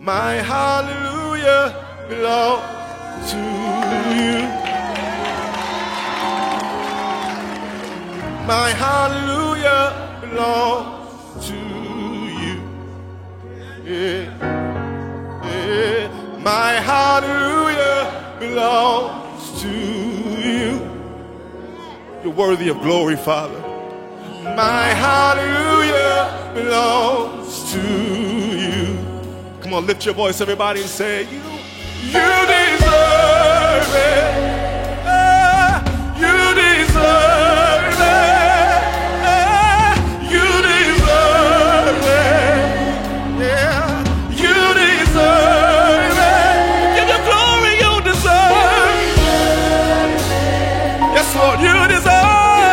My hallelujah belongs to you. My hallelujah belongs to you. Yeah. Yeah. My hallelujah belongs to you. You're worthy of glory, Father. My hallelujah belongs to you. Come on, lift your voice, everybody, and say, you deserve it. You deserve it. You deserve it. Yeah, you deserve it. Give your glory, you deserve it. Yes, Lord, you deserve it.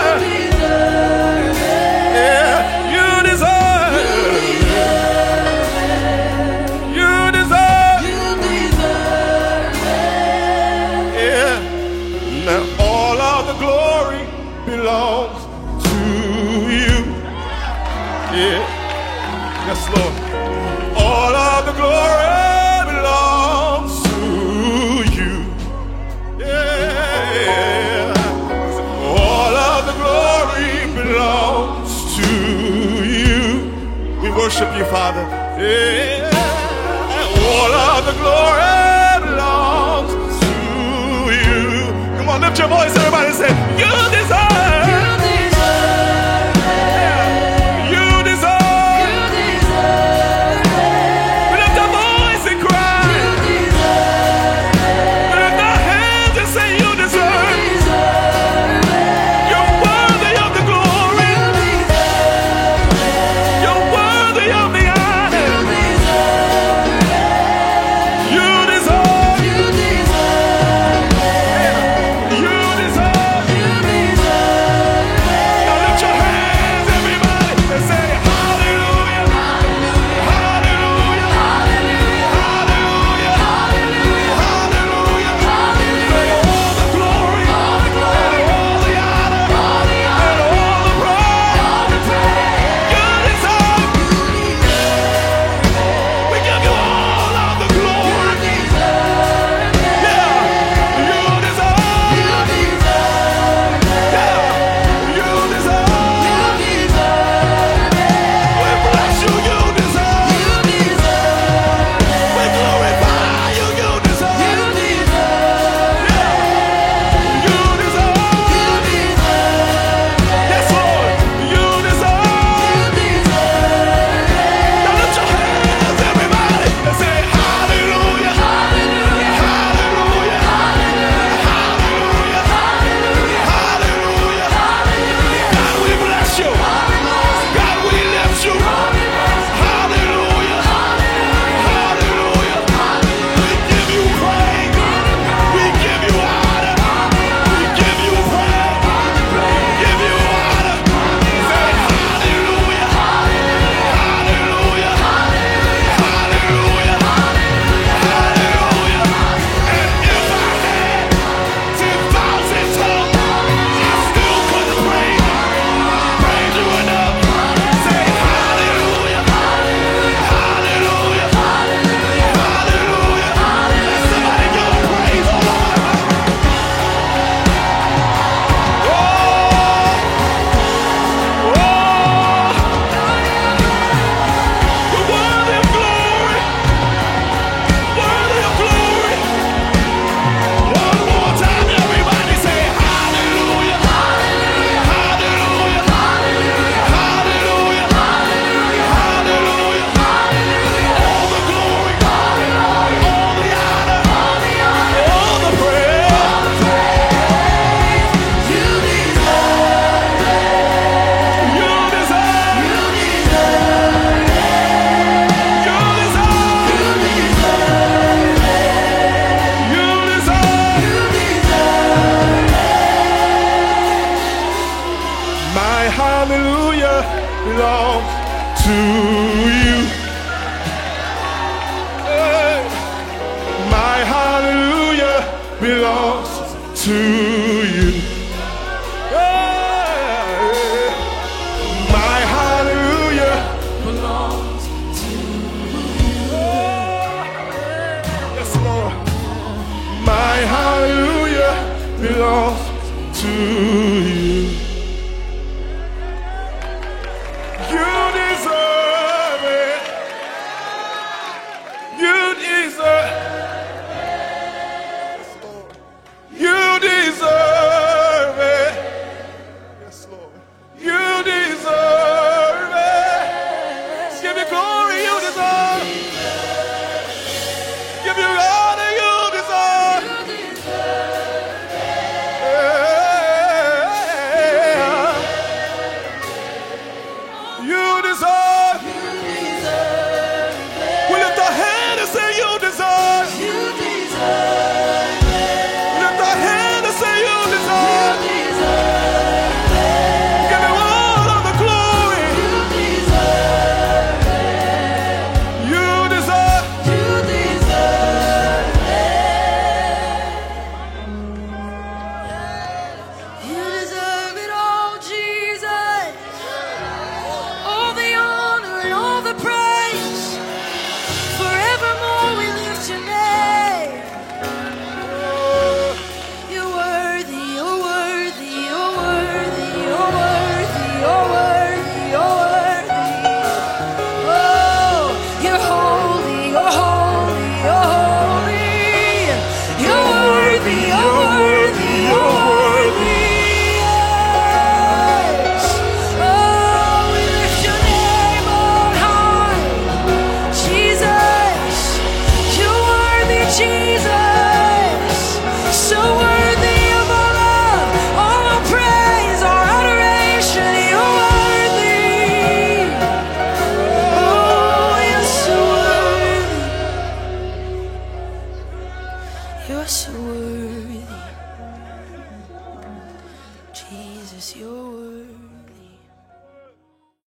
Belongs to you. Yeah. Yes, Lord. All of the glory belongs to you. Yeah. All of the glory belongs to you. We worship you, Father. Yeah. All of the glory belongs to you. Come on, lift your voice, everybody, and say, you deserve. Belongs to you. Hey. My hallelujah belongs to you. Hey. My hallelujah belongs to you. You're so worthy. Jesus, you're worthy.